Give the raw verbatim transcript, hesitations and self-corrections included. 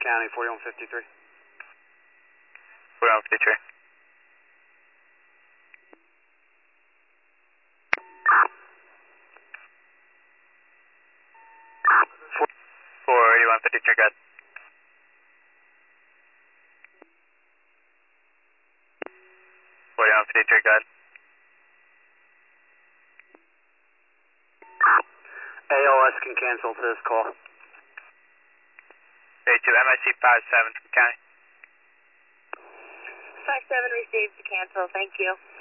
County, forty-one fifty-three. forty-one fifty-three. forty-one fifty-three, good. forty-one fifty-three, good. A L S can cancel to this call. Day two, M I C five seven, County. five seven received to cancel, thank you.